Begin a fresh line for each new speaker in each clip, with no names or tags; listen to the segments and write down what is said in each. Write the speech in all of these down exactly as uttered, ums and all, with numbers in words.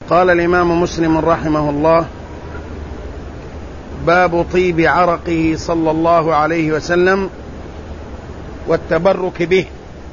قال الإمام مسلم رحمه الله: باب طيب عرقه صلى الله عليه وسلم والتبرك به.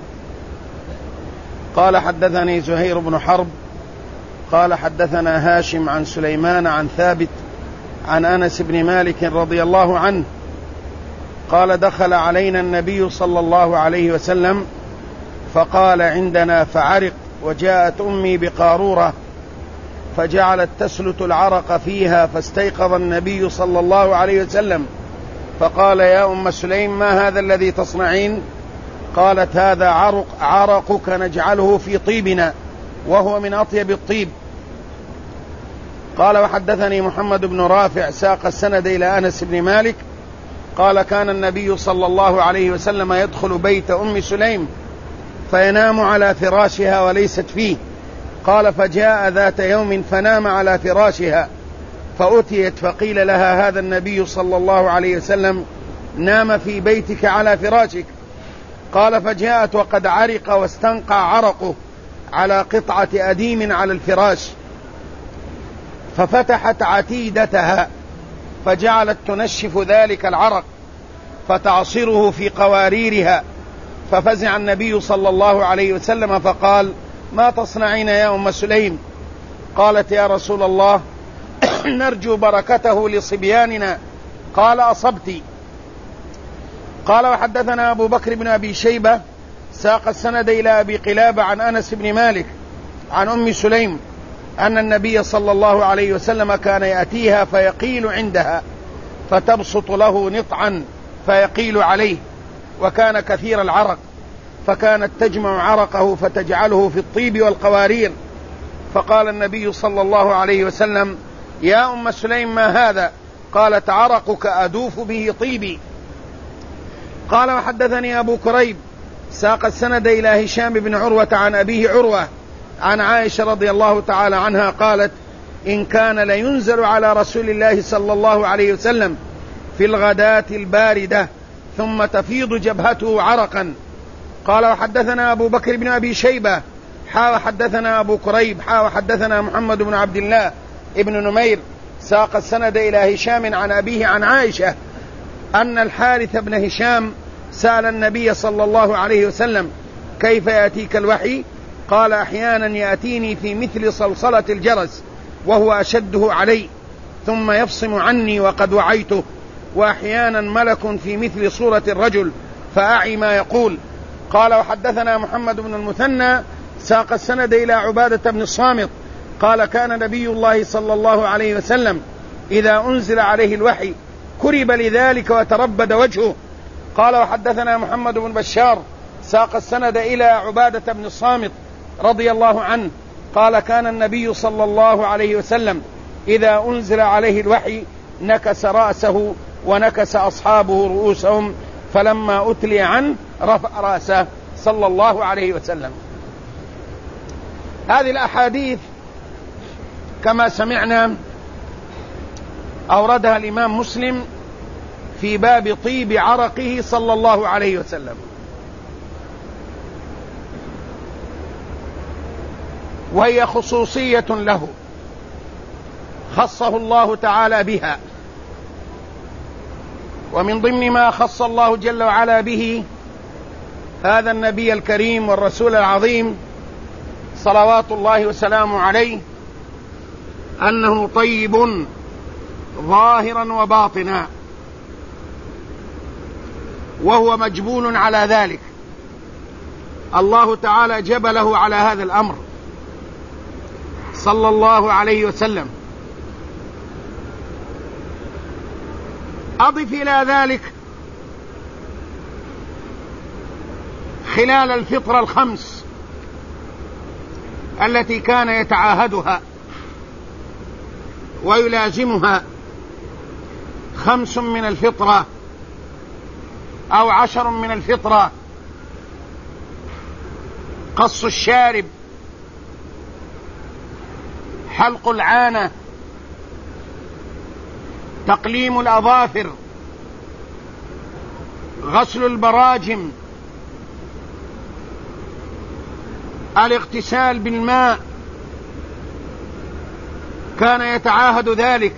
قال: حدثني زهير بن حرب قال حدثنا هاشم عن سليمان عن ثابت عن أنس بن مالك رضي الله عنه قال: دخل علينا النبي صلى الله عليه وسلم فقال: عندنا فعرق، وجاءت أمي بقارورة فجعلت تسلت العرق فيها، فاستيقظ النبي صلى الله عليه وسلم فقال: يا أم سليم، ما هذا الذي تصنعين؟ قالت: هذا عرق عرقك نجعله في طيبنا، وهو من أطيب الطيب. قال: وحدثني محمد بن رافع ساق السند إلى أنس بن مالك قال: كان النبي صلى الله عليه وسلم يدخل بيت أم سليم فينام على فراشها وليست فيه. قال: فجاء ذات يوم فنام على فراشها، فأتيت فقيل لها: هذا النبي صلى الله عليه وسلم نام في بيتك على فراشك. قال: فجاءت وقد عرق واستنقع عرقه على قطعة أديم على الفراش، ففتحت عتيدتها فجعلت تنشف ذلك العرق فتعصره في قواريرها. ففزع النبي صلى الله عليه وسلم فقال: ما تصنعين يا أم سليم؟ قالت: يا رسول الله، نرجو بركته لصبياننا. قال: أصبت. قال: وحدثنا أبو بكر بن أبي شيبة ساق السند إلى أبي قلابة عن أنس بن مالك عن أم سليم أن النبي صلى الله عليه وسلم كان يأتيها فيقيل عندها فتبسط له نطعا فيقيل عليه، وكان كثير العرق، فكانت تجمع عرقه فتجعله في الطيب والقوارير. فقال النبي صلى الله عليه وسلم: يا أم سليم، ما هذا؟ قالت: عرقك أدوف به طيبي. قال: وحدثني أبو كريب ساق السند إلى هشام بن عروة عن أبيه عروة عن عائشة رضي الله تعالى عنها قالت: إن كان لينزل على رسول الله صلى الله عليه وسلم في الغداة الباردة ثم تفيض جبهته عرقا. قال: وحدثنا أبو بكر بن أبي شيبة حا وحدثنا أبو كريب حا وحدثنا محمد بن عبد الله ابن نمير ساق السند إلى هشام عن أبيه عن عائشة أن الحارث بن هشام سأل النبي صلى الله عليه وسلم: كيف يأتيك الوحي؟ قال: أحيانا يأتيني في مثل صلصلة الجرس وهو أشده علي ثم يفصم عني وقد وعيته، وأحيانا ملك في مثل صورة الرجل فأعي ما يقول. قال: وحدثنا محمد بن المثنى ساق السند إلى عبادة بن الصامت قال: كان نبي الله صلى الله عليه وسلم إذا أنزل عليه الوحي كرب لذلك وتربد وجهه. قال: وحدثنا محمد بن بشار ساق السند إلى عبادة بن الصامت رضي الله عنه قال: كان النبي صلى الله عليه وسلم إذا أنزل عليه الوحي نكس رأسه ونكس أصحابه رؤوسهم، فلما أتلي عنه رفع رأسه صلى الله عليه وسلم. هذه الأحاديث كما سمعنا أوردها الإمام مسلم في باب طيب عرقه صلى الله عليه وسلم، وهي خصوصية له خصه الله تعالى بها. ومن ضمن ما خص الله جل وعلا به هذا النبي الكريم والرسول العظيم صلوات الله وسلامه عليه أنه طيب ظاهرا وباطنا، وهو مجبول على ذلك. الله تعالى جبله على هذا الأمر صلى الله عليه وسلم. أضف إلى ذلك خلال الفطرة الخمس التي كان يتعاهدها ويلازمها، خمس من الفطرة أو عشر من الفطرة: قص الشارب، حلق العانة، تقليم الأظافر، غسل البراجم، الاغتسال بالماء، كان يتعاهد ذلك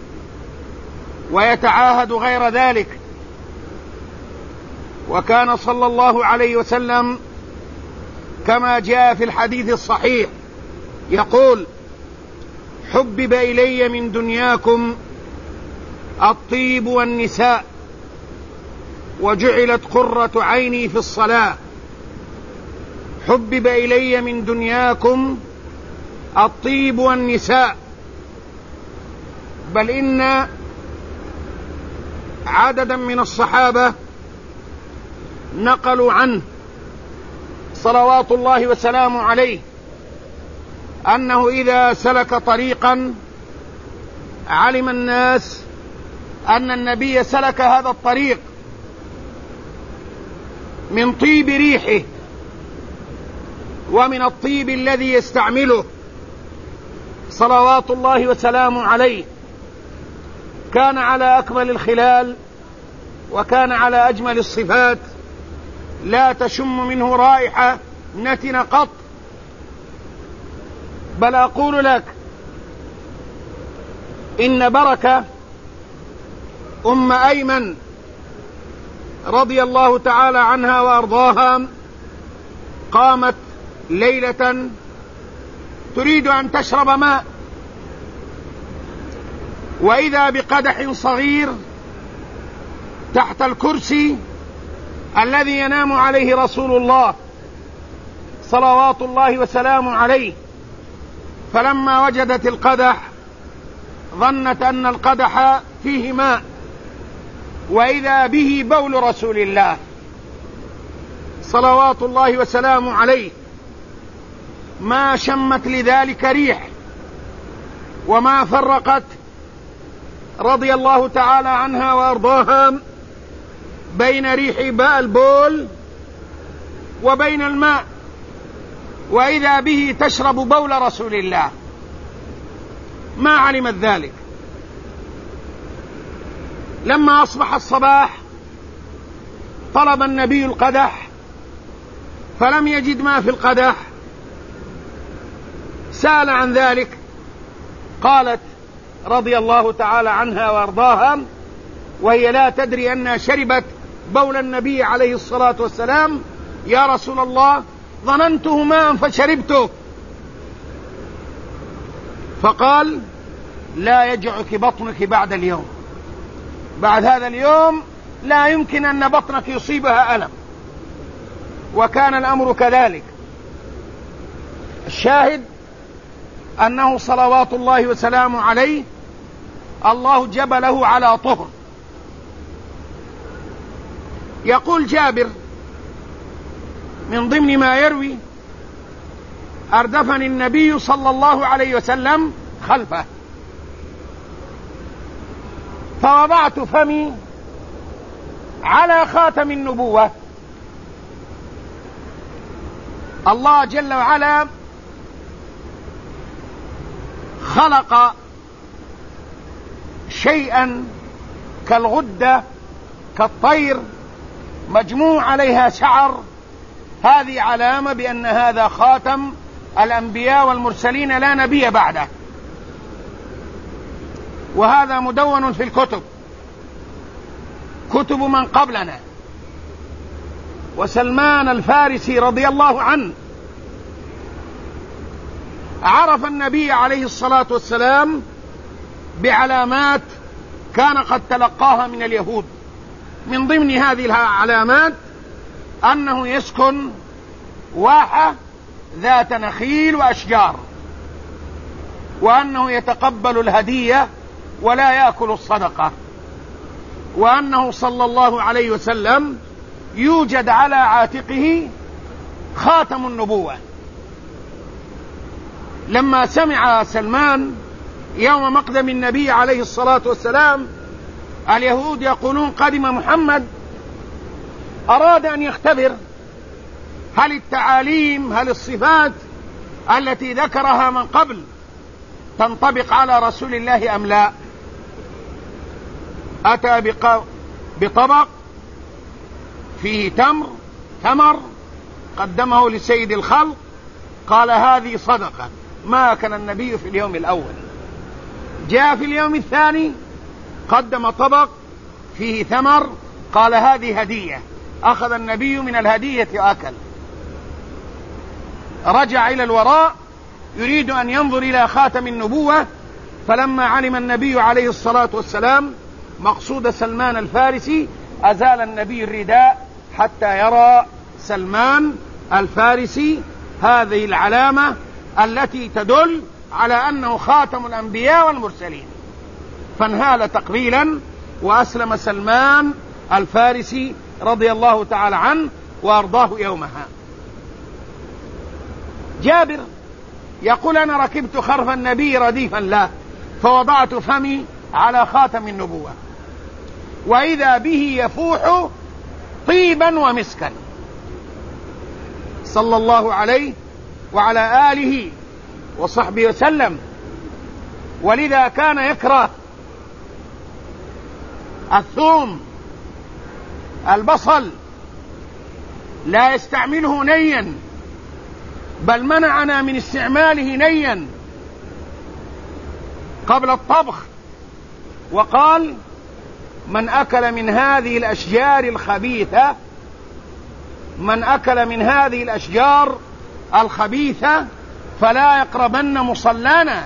ويتعاهد غير ذلك. وكان صلى الله عليه وسلم كما جاء في الحديث الصحيح يقول: حبب إلي من دنياكم الطيب والنساء وجعلت قرة عيني في الصلاة. حبب إلي من دنياكم الطيب والنساء. بل إن عددا من الصحابة نقلوا عنه صلوات الله وسلامه عليه أنه إذا سلك طريقا علم الناس أن النبي سلك هذا الطريق من طيب ريحه ومن الطيب الذي يستعمله صلوات الله وسلامه عليه، كان على أكمل الخلال وكان على أجمل الصفات، لا تشم منه رائحة نتن قط. بل أقول لك إن بركة أم أيمن رضي الله تعالى عنها وأرضاها قامت ليلة تريد أن تشرب ماء، وإذا بقدح صغير تحت الكرسي الذي ينام عليه رسول الله صلوات الله وسلامه عليه. فلما وجدت القدح ظنت أن القدح فيه ماء، وإذا به بول رسول الله صلوات الله وسلامه عليه. ما شمت لذلك ريح وما فرقت رضي الله تعالى عنها وأرضاها بين ريح باء البول وبين الماء، وإذا به تشرب بول رسول الله. ما علمت ذلك. لما أصبح الصباح طلب النبي القدح فلم يجد ما في القدح، سأل عن ذلك. قالت رضي الله تعالى عنها وارضاها وهي لا تدري أنها شربت بول النبي عليه الصلاة والسلام: يا رسول الله، ظننته ماء فشربته. فقال: لا يجعك بطنك بعد اليوم، بعد هذا اليوم لا يمكن أن بطنك يصيبها ألم. وكان الأمر كذلك. الشاهد أنه صلوات الله وسلامه عليه الله جبله على طهر. يقول جابر من ضمن ما يروي: أردفني النبي صلى الله عليه وسلم خلفه فوضعت فمي على خاتم النبوة. الله جل وعلا خلق شيئا كالغدة كالطير مجموع عليها شعر، هذه علامة بأن هذا خاتم الأنبياء والمرسلين لا نبي بعده، وهذا مدون في الكتب، كتب من قبلنا. وسلمان الفارسي رضي الله عنه عرف النبي عليه الصلاة والسلام بعلامات كان قد تلقاها من اليهود. من ضمن هذه العلامات أنه يسكن واحة ذات نخيل وأشجار، وأنه يتقبل الهدية ولا يأكل الصدقة، وأنه صلى الله عليه وسلم يوجد على عاتقه خاتم النبوة. لما سمع سلمان يوم مقدم النبي عليه الصلاة والسلام اليهود يقولون قدم محمد، أراد أن يختبر هل التعاليم هل الصفات التي ذكرها من قبل تنطبق على رسول الله أم لا. أتى بطبق فيه تمر ثمر قدمه لسيد الخلق، قال: هذه صدقة ما كان النبي في اليوم الأول. جاء في اليوم الثاني قدم طبق فيه ثمر، قال هذه هدية، أخذ النبي من الهدية وأكل. رجع إلى الوراء يريد أن ينظر إلى خاتم النبوة، فلما علم النبي عليه الصلاة والسلام مقصود سلمان الفارسي أزال النبي الرداء حتى يرى سلمان الفارسي هذه العلامة التي تدل على أنه خاتم الأنبياء والمرسلين، فانهال تقبيلا وأسلم سلمان الفارسي رضي الله تعالى عنه وأرضاه يومها. جابر يقول أنا ركبت خرف النبي رديفا له فوضعت فمي على خاتم النبوة وإذا به يفوح طيبا ومسكا صلى الله عليه وعلى آله وصحبه وسلم. ولذا كان يكره الثوم البصل، لا يستعمله نيا، بل منعنا من استعماله نيا قبل الطبخ، وقال من أكل من هذه الأشجار الخبيثة من أكل من هذه الأشجار الخبيثة فلا يقربن مصلانا،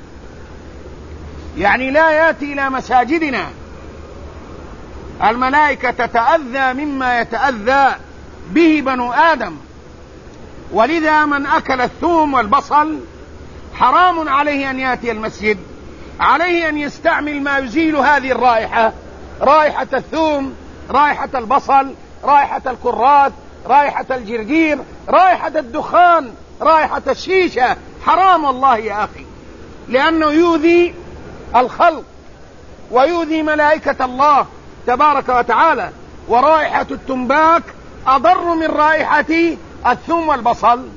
يعني لا يأتي إلى مساجدنا. الملائكة تتأذى مما يتأذى به بنو آدم، ولذا من أكل الثوم والبصل حرام عليه أن يأتي المسجد، عليه أن يستعمل ما يزيل هذه الرائحة، رائحة الثوم، رائحة البصل، رائحة الكراث، رائحة الجرجير، رائحة الدخان، رائحة الشيشة، حرام والله يا أخي، لأنه يؤذي الخلق ويؤذي ملائكة الله تبارك وتعالى. ورائحة التنباك أضر من رائحة الثوم والبصل.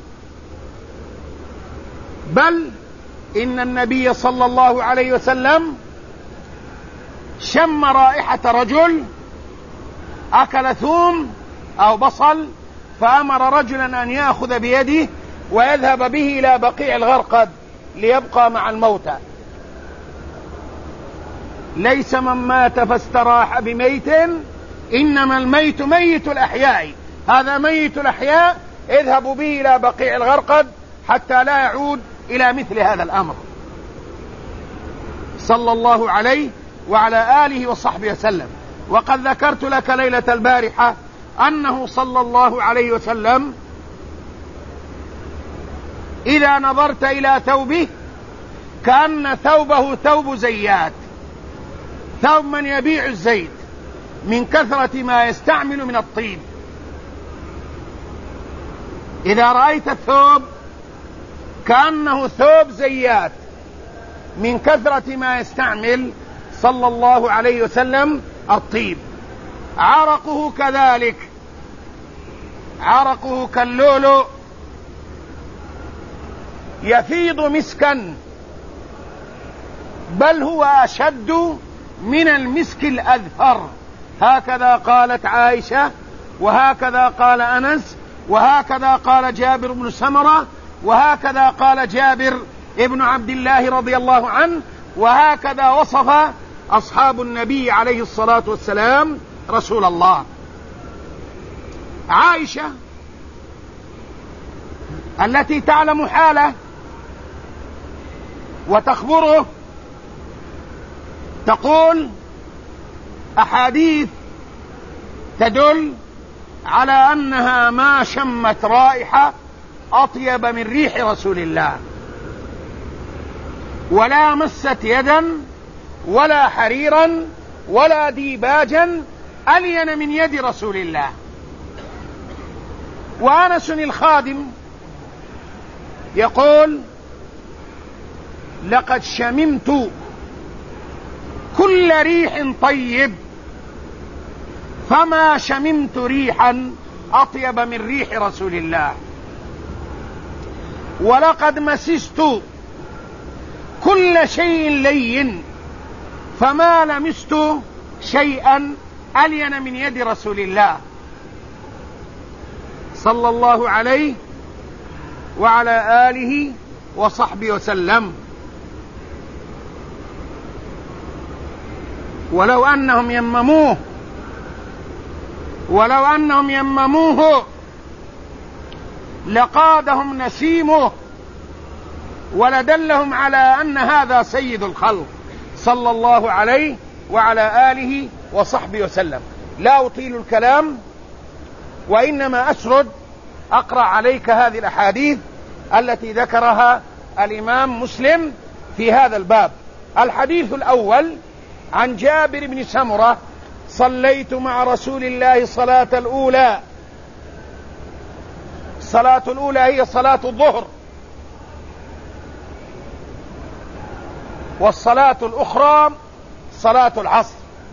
بل إن النبي صلى الله عليه وسلم شم رائحة رجل أكل ثوم أو بصل فأمر رجلا أن يأخذ بيده ويذهب به إلى بقيع الغرقد ليبقى مع الموتى. ليس من مات فاستراح بميت، إنما الميت ميت الأحياء، هذا ميت الأحياء، اذهبوا به إلى بقيع الغرقد حتى لا يعود إلى مثل هذا الأمر. صلى الله عليه وعلى آله وصحبه وسلم. وقد ذكرت لك ليلة البارحة أنه صلى الله عليه وسلم إذا نظرت إلى ثوبه كأن ثوبه ثوب زيات، ثوب من يبيع الزيت من كثرة ما يستعمل من الطيب. إذا رأيت الثوب كأنه ثوب زيات من كثرة ما يستعمل صلى الله عليه وسلم الطيب. عرقه كذلك، عرقه كاللؤلؤ يفيض مسكا، بل هو أشد من المسك الأذفر. هكذا قالت عائشة، وهكذا قال أنس، وهكذا قال جابر بن سمرة، وهكذا قال جابر ابن عبد الله رضي الله عنه، وهكذا وصف أصحاب النبي عليه الصلاة والسلام رسول الله. عائشة التي تعلم حاله وتخبره تقول أحاديث تدل على أنها ما شمت رائحة أطيب من ريح رسول الله، ولا مست يدا ولا حريرا ولا ديباجا ألين من يد رسول الله. وأنس الخادم يقول لقد شممت كل ريح طيب فما شممت ريحا أطيب من ريح رسول الله، ولقد مسست كل شيء لين فما لمست شيئا ألين من يد رسول الله صلى الله عليه وعلى آله وصحبه وسلم. ولو أنهم يمموه ولو أنهم يمموه لقادهم نسيمه ولدلهم على أن هذا سيد الخلق صلى الله عليه وعلى آله وصحبه وسلم. لا أطيل الكلام وإنما أسرد أقرأ عليك هذه الأحاديث التي ذكرها الإمام مسلم في هذا الباب. الحديث الأول عن جابر بن سمرة: صليت مع رسول الله صلاة الأولى. الصلاة الأولى هي صلاة الظهر، والصلاة الأخرى صلاة العصر.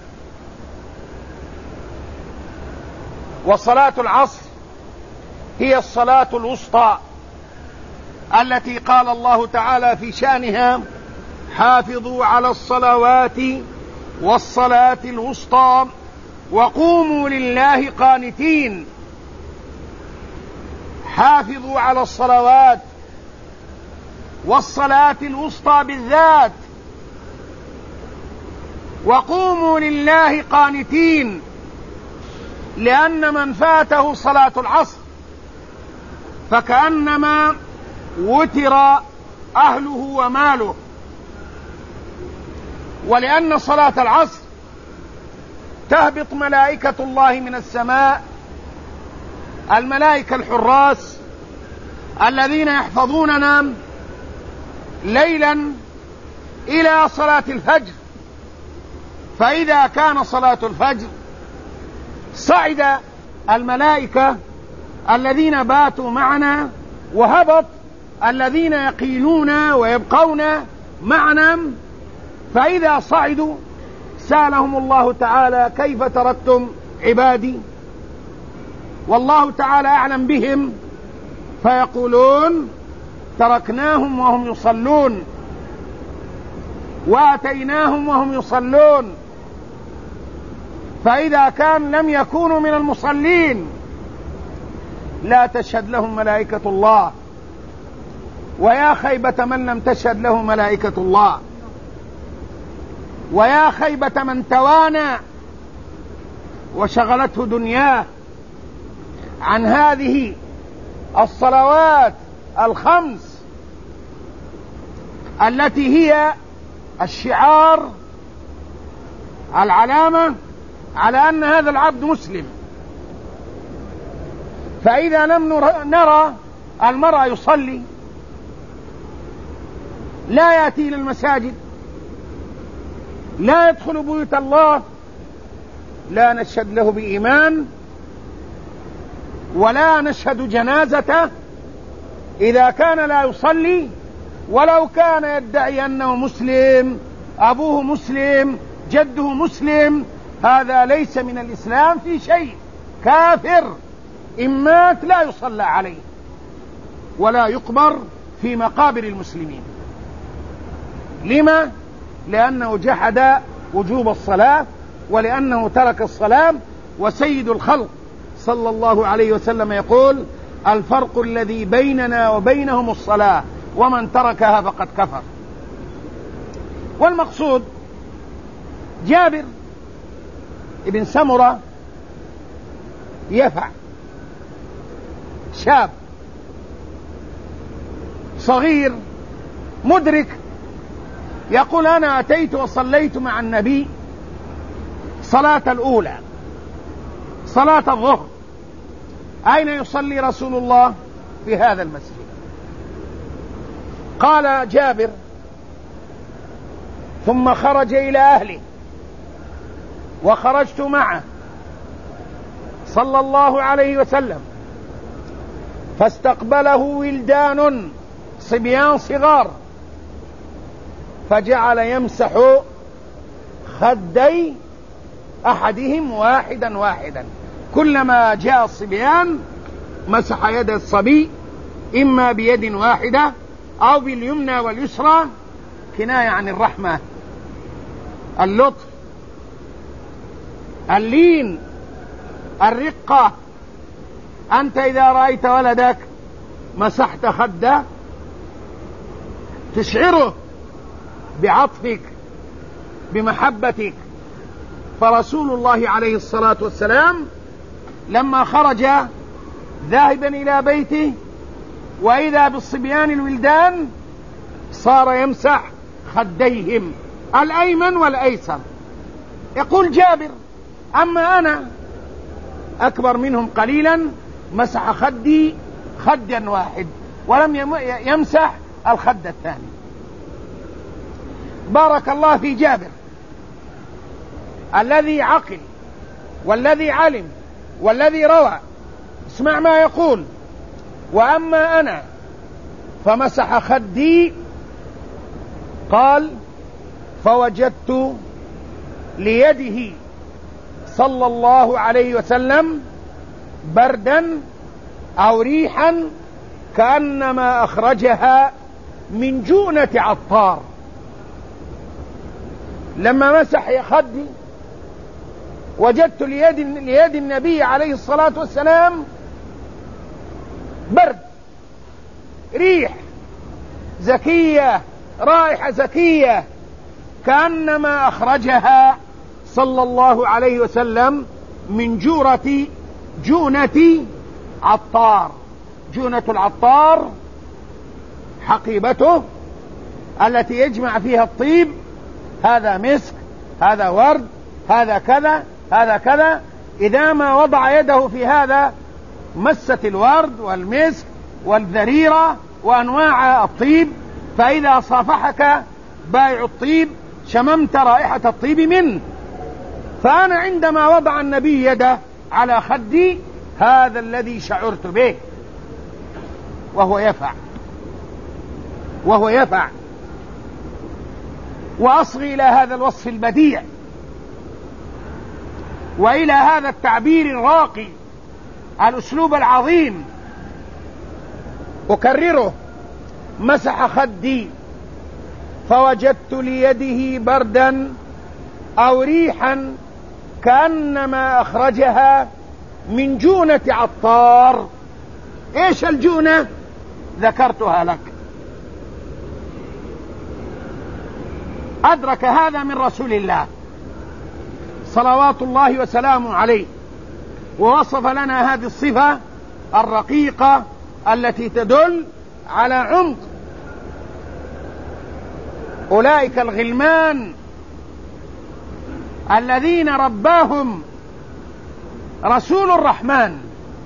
وصلاة العصر هي الصلاة الوسطى التي قال الله تعالى في شأنها: حافظوا على الصلوات والصلاة الوسطى وقوموا لله قانتين. حافظوا على الصلوات والصلاة الوسطى بالذات، وقوموا لله قانتين، لأن من فاته صلاة العصر فكأنما وتر أهله وماله، ولأن صلاة العصر تهبط ملائكة الله من السماء، الملائكة الحراس الذين يحفظوننا ليلا إلى صلاة الفجر. فإذا كان صلاة الفجر صعد الملائكة الذين باتوا معنا، وهبط الذين يقيلون ويبقون معنا. فإذا صعدوا سألهم الله تعالى: كيف تركتم عبادي؟ والله تعالى أعلم بهم، فيقولون: تركناهم وهم يصلون، وآتيناهم وهم يصلون. فإذا كان لم يكونوا من المصلين لا تشهد لهم ملائكة الله، ويا خيبة من لم تشهد له ملائكة الله، ويا خيبة من توانى وشغلته دنياه عن هذه الصلوات الخمس التي هي الشعار، العلامة على أن هذا العبد مسلم. فإذا لم نرى المرء يصلي، لا يأتي إلى المساجد، لا يدخل بيوت الله، لا نشهد له بإيمان ولا نشهد جنازته إذا كان لا يصلي، ولو كان يدعي أنه مسلم، أبوه مسلم، جده مسلم. هذا ليس من الإسلام في شيء، كافر إن مات لا يصلى عليه ولا يقبر في مقابر المسلمين. لما؟ لأنه جحد وجوب الصلاة، ولأنه ترك الصلاة. وسيد الخلق صلى الله عليه وسلم يقول: الفرق الذي بيننا وبينهم الصلاة، ومن تركها فقد كفر. والمقصود جابر ابن سمرة يفع، شاب صغير مدرك، يقول: أنا أتيت وصليت مع النبي صلاة الأولى، صلاة الظهر. أين يصلي رسول الله؟ في هذا المسجد. قال جابر: ثم خرج إلى أهله وخرجت معه صلى الله عليه وسلم، فاستقبله ولدان صبيان صغار، فجعل يمسح خدي أحدهم واحدا واحدا. كلما جاء الصبيان مسح يد الصبي، إما بيد واحدة أو باليمنى واليسرى، كناية عن الرحمة، اللطف، اللين، الرقة. أنت إذا رأيت ولدك مسحت خده تشعره بعطفك، بمحبتك، فرسول الله عليه الصلاة والسلام لما خرج ذاهبا إلى بيته وإذا بالصبيان الولدان صار يمسح خديهم الأيمن والأيسر. يقول جابر: أما أنا أكبر منهم قليلا مسح خدي خدا واحد ولم يمسح الخد الثاني. بارك الله في جابر الذي عقل والذي علم والذي روى. اسمع ما يقول: وأما أنا فمسح خدي، قال: فوجدت ليده صلى الله عليه وسلم بردا أو ريحا كأنما أخرجها من جؤنة عطار. لما مسح خدي وجدت ليد, ليد النبي عليه الصلاة والسلام برد، ريح زكية، رائحة زكية كأنما أخرجها صلى الله عليه وسلم من جورة جونة عطار. جونة العطار حقيبته التي يجمع فيها الطيب، هذا مسك، هذا ورد، هذا كذا، هذا كذا. إذا ما وضع يده في هذا مست الورد والمسك والذريرة وأنواع الطيب، فإذا صافحك بائع الطيب شممت رائحة الطيب منه. فأنا عندما وضع النبي يده على خدي هذا الذي شعرت به، وهو يفع وهو يفع وأصغي إلى هذا الوصف البديع وإلى هذا التعبير الراقي، الأسلوب العظيم. أكرره: مسح خدي فوجدت ليده بردا أو ريحا كأنما أخرجها من جونة عطار. إيش الجونة؟ ذكرتها لك. أدرك هذا من رسول الله صلوات الله وسلامه عليه، ووصف لنا هذه الصفة الرقيقة التي تدل على عمق أولئك الغلمان الذين رباهم رسول الرحمن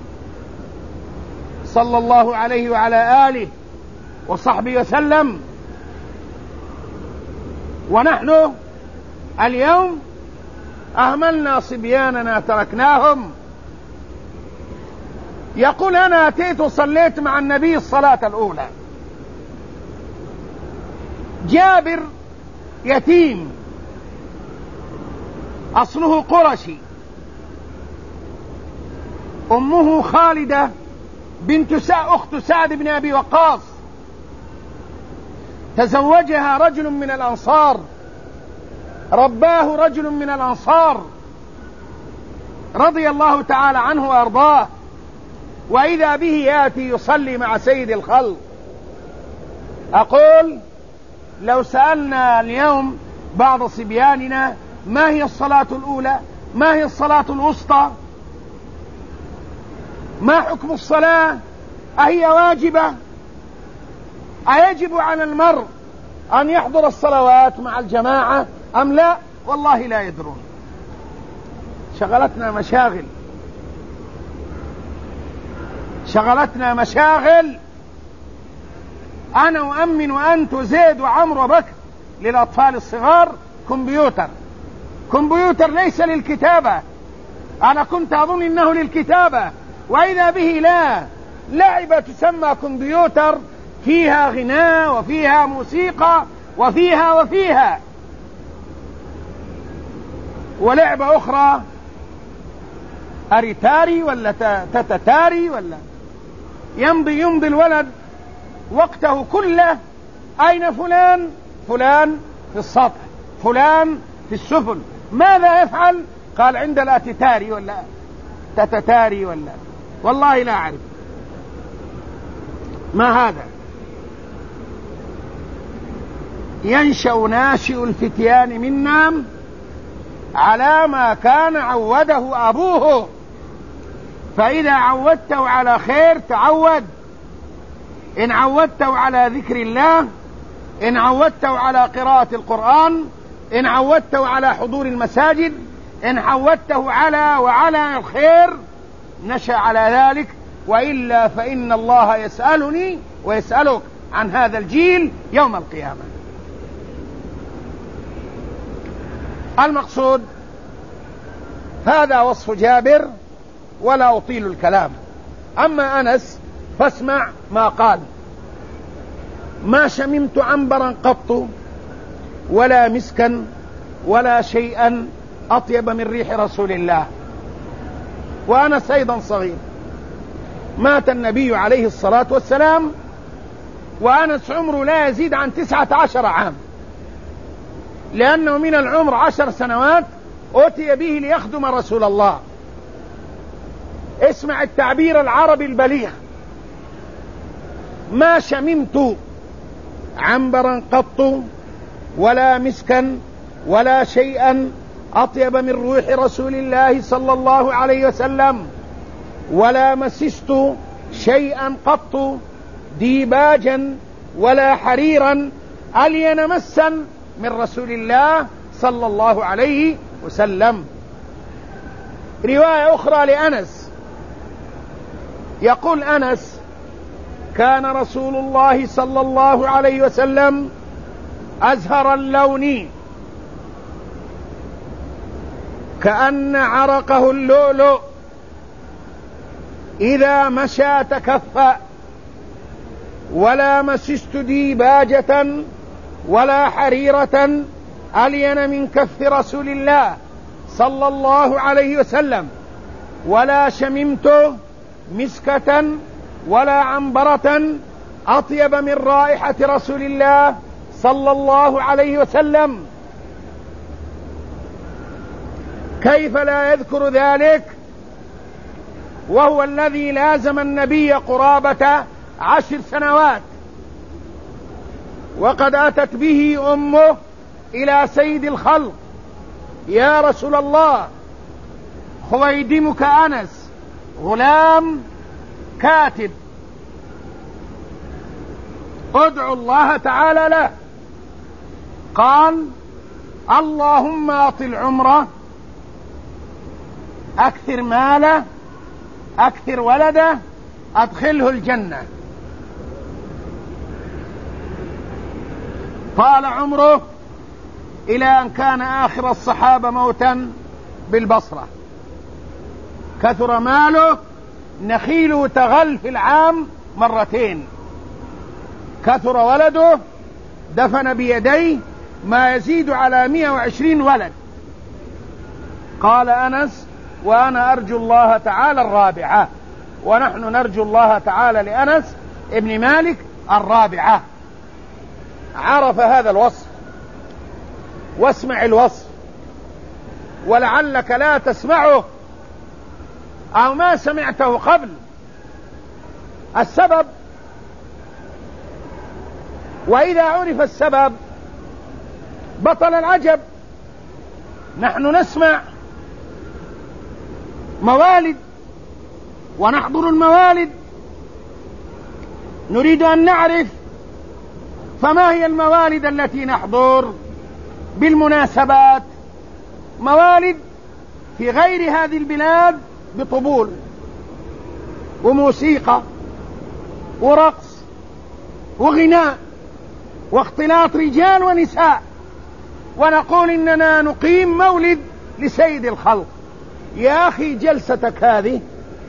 صلى الله عليه وعلى آله وصحبه وسلم. ونحن اليوم أهملنا صبياننا تركناهم. يقول: أنا أتيت وصليت مع النبي الصلاة الأولى. جابر يتيم أصله قرشي، أمه خالدة بنت سا أخت سعد بن أبي وقاص، تزوجها رجل من الأنصار، رباه رجل من الأنصار رضي الله تعالى عنه وأرضاه، وإذا به يأتي يصلي مع سيد الخلق. أقول: لو سألنا اليوم بعض صبياننا ما هي الصلاة الأولى، ما هي الصلاة الوسطى، ما حكم الصلاة، أهي واجبة، أيجب على المرء أن يحضر الصلوات مع الجماعة أم لا، والله لا يدرون. شغلتنا مشاغل شغلتنا مشاغل أنا وأمن وأنت وزيد وعمر وبكر للأطفال الصغار كمبيوتر. كمبيوتر ليس للكتابة، أنا كنت أظن إنه للكتابة، وإذا به لا، لعبة تسمى كمبيوتر فيها غناء وفيها موسيقى وفيها وفيها ولعبة أخرى أريتاري ولا تتتاري، ولا يمضي يمضي الولد وقته كله. أين فلان؟ فلان في السطح، فلان في السفل. ماذا يفعل؟ قال: عند الأتتاري ولا تتتاري ولا، والله لا أعرف ما هذا. ينشأ ناشئ الفتيان منا على ما كان عوده أبوه، فإذا عودته على خير تعود، إن عودته على ذكر الله، إن عودته على قراءة القرآن، إن عودته على حضور المساجد، إن عودته على وعلى الخير نشأ على ذلك. وإلا فإن الله يسألني ويسألك عن هذا الجيل يوم القيامة. المقصود هذا وصف جابر ولا أطيل الكلام. أما أنس فاسمع ما قال: ما شممت عنبرا قط ولا مسكا ولا شيئا أطيب من ريح رسول الله. وأنس أيضا صغير، مات النبي عليه الصلاة والسلام وأنس عمره لا يزيد عن تسعة عشر عام، لأنه من العمر عشر سنوات أتي به ليخدم رسول الله. اسمع التعبير العربي البليغ: ما شممت عنبرا قط ولا مسكا ولا شيئا أطيب من روح رسول الله صلى الله عليه وسلم، ولا مسست شيئا قط ديباجا ولا حريرا ألين مسا من رسول الله صلى الله عليه وسلم. رواية أخرى لأنس يقول أنس: كان رسول الله صلى الله عليه وسلم أزهر اللون كأن عرقه اللؤلؤ، إذا مشى تكفى، ولا مسست ديباجة ولا حريرة ألين من كف رسول الله صلى الله عليه وسلم، ولا شممت مسكة ولا عنبرة أطيب من رائحة رسول الله صلى الله عليه وسلم. كيف لا يذكر ذلك وهو الذي لازم النبي قرابة عشر سنوات، وقد أتت به أمه إلى سيد الخلق: يا رسول الله، خويدمك أنس غلام كاتب، ادعو الله تعالى له. قال: اللهم أطل عمره، أكثر ماله، أكثر ولده، أدخله الجنة. طال عمره إلى أن كان آخر الصحابة موتا بالبصرة، كثر ماله، نخيله تغل في العام مرتين، كثر ولده، دفن بيديه ما يزيد على مئة وعشرين ولد. قال أنس: وأنا أرجو الله تعالى الرابعة، ونحن نرجو الله تعالى لأنس ابن مالك الرابعة. عرف هذا الوصف، واسمع الوصف، ولعلك لا تسمعه أو ما سمعته قبل. السبب، وإذا عرف السبب بطل العجب. نحن نسمع موالد ونحضر الموالد، نريد أن نعرف فما هي الموالد التي نحضر؟ بالمناسبات، موالد في غير هذه البلاد بطبول وموسيقى ورقص وغناء واختلاط رجال ونساء، ونقول إننا نقيم مولد لسيد الخلق. يا أخي، جلستك هذه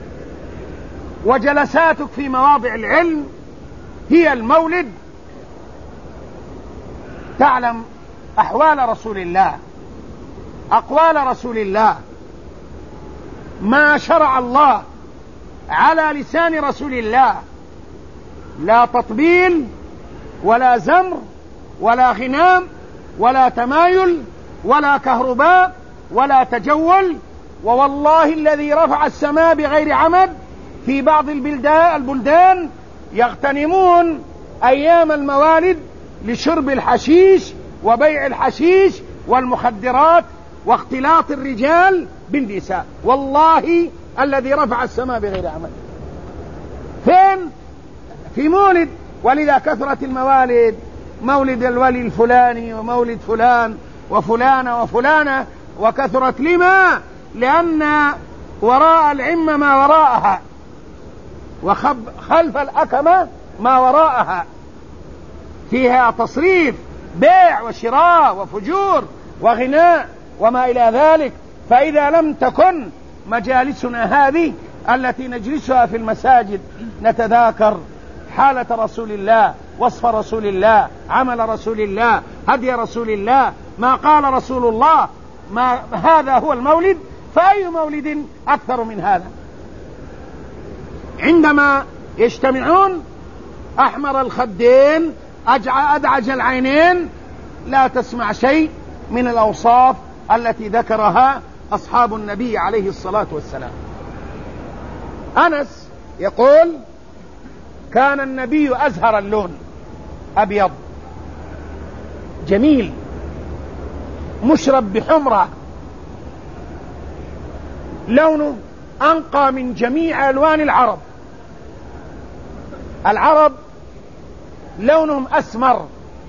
وجلساتك في مواضع العلم هي المولد. تعلم أحوال رسول الله، أقوال رسول الله، ما شرع الله على لسان رسول الله، لا تطبيل ولا زمر ولا غنام ولا تمايل ولا كهرباء ولا تجول. ووالله الذي رفع السماء بغير عمد، في بعض البلدان يغتنمون أيام الموالد لشرب الحشيش وبيع الحشيش والمخدرات واختلاط الرجال بالنساء. والله الذي رفع السماء بغير عمل. فين؟ في مولد. ولذا كثرت الموالد، مولد الولي الفلاني ومولد فلان وفلانة وفلانة، وكثرت لما؟ لأن وراء العمة ما وراءها، وخلف الأكمة ما وراءها، فيها تصريف، بيع وشراء وفجور وغناء وما إلى ذلك. فإذا لم تكن مجالسنا هذه التي نجلسها في المساجد نتذاكر حالة رسول الله، وصف رسول الله، عمل رسول الله، هدي رسول الله، ما قال رسول الله، ما هذا هو المولد. فأي مولد أكثر من هذا؟ عندما يجتمعون أحمر الخدين، أدعج العينين، لا تسمع شيء من الأوصاف التي ذكرها أصحاب النبي عليه الصلاة والسلام. أنس يقول: كان النبي أزهر اللون، أبيض جميل مشرب بحمرة، لونه أنقى من جميع ألوان العرب. العرب لونهم أسمر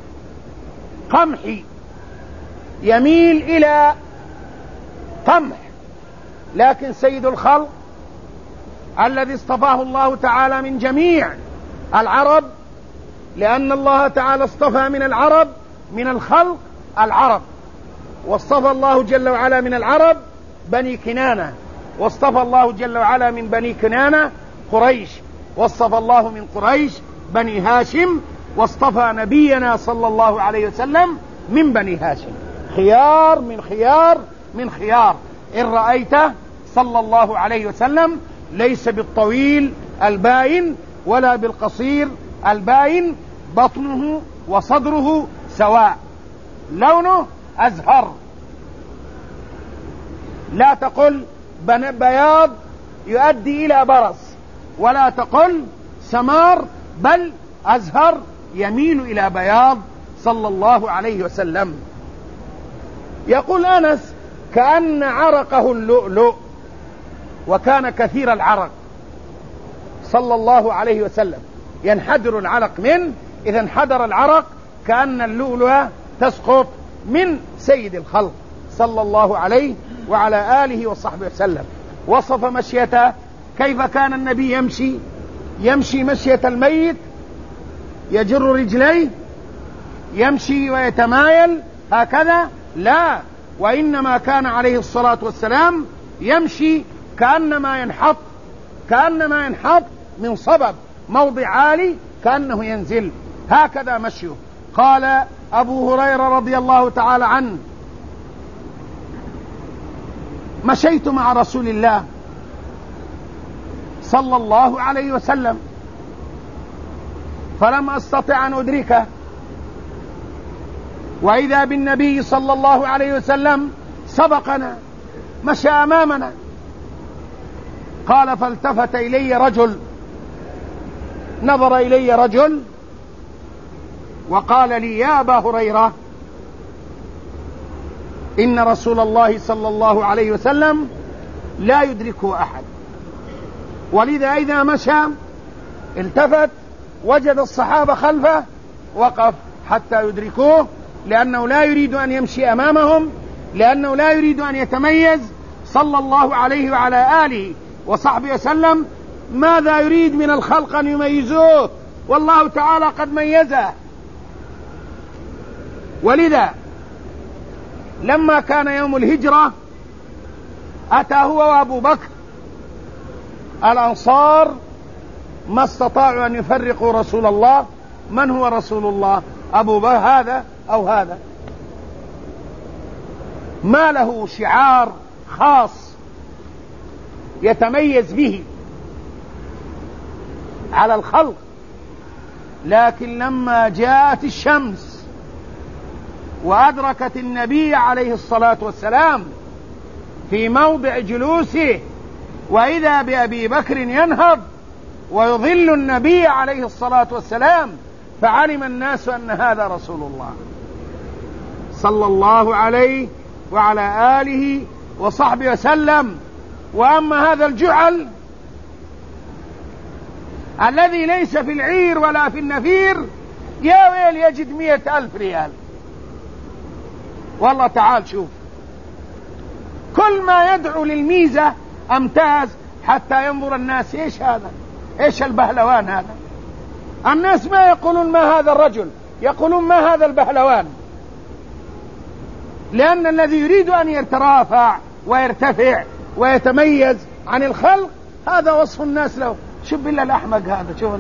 قمحي، يميل إلى قمح، لكن سيد الخلق الذي اصطفاه الله تعالى من جميع العرب، لأن الله تعالى اصطفى من العرب، من الخلق العرب، واصطفى الله جل وعلا من العرب بني كنانة، واصطفى الله جل وعلا من بني كنانة قريش، واصطفى الله من قريش بني هاشم، واصطفى نبينا صلى الله عليه وسلم من بني هاشم. خيار من خيار من خيار. إن رأيته صلى الله عليه وسلم ليس بالطويل الباين ولا بالقصير الباين، بطنه وصدره سواء، لونه أزهر. لا تقل بياض يؤدي إلى برص، ولا تقل سمار، بل أزهر يميل إلى بياض صلى الله عليه وسلم. يقول أنس: كأن عرقه اللؤلؤ، وكان كثير العرق صلى الله عليه وسلم، ينحدر العرق منه، إذا انحدر العرق كأن اللؤلؤ تسقط من سيد الخلق صلى الله عليه وعلى آله وصحبه وسلم. وصف مشيته، كيف كان النبي يمشي؟ يمشي مشية الميت، يجر رجليه، يمشي ويتمايل هكذا؟ لا، وإنما كان عليه الصلاة والسلام يمشي كأنما ينحط، كأنما ينحط من صبب موضع عالي، كأنه ينزل، هكذا مشيه. قال أبو هريرة رضي الله تعالى عنه: مشيت مع رسول الله صلى الله عليه وسلم فلم أستطع أن أدركه، وإذا بالنبي صلى الله عليه وسلم سبقنا، مشى أمامنا. قال: فالتفت إلي رجل، نظر إلي رجل وقال لي: يا أبا هريرة، إن رسول الله صلى الله عليه وسلم لا يدركه أحد. ولذا إذا مشى التفت وجد الصحابة خلفه، وقف حتى يدركوه، لأنه لا يريد أن يمشي أمامهم، لأنه لا يريد أن يتميز صلى الله عليه وعلى آله وصحبه وسلم. ماذا يريد من الخلق أن يميزوه؟ والله تعالى قد ميزه. ولذا لما كان يوم الهجرة أتى هو وأبو بكر، الأنصار ما استطاعوا أن يفرقوا رسول الله. من هو رسول الله؟ أبو بكر هذا أو هذا؟ ما له شعار خاص يتميز به على الخلق. لكن لما جاءت الشمس وأدركت النبي عليه الصلاة والسلام في موضع جلوسه، وإذا بأبي بكر ينهض ويظل النبي عليه الصلاة والسلام، فعلم الناس أن هذا رسول الله صلى الله عليه وعلى آله وصحبه وسلم. وأما هذا الجعل الذي ليس في العير ولا في النفير، يا ويل يجد مئة ألف ريال. والله تعال شوف، كل ما يدعو للميزة امتاز حتى ينظر الناس ايش هذا، ايش البهلوان هذا. الناس ما يقولون ما هذا الرجل، يقولون ما هذا البهلوان، لأن الذي يريد أن يترافع ويرتفع ويتميز عن الخلق هذا وصف الناس له. شوف بالله الأحمق هذا، شوف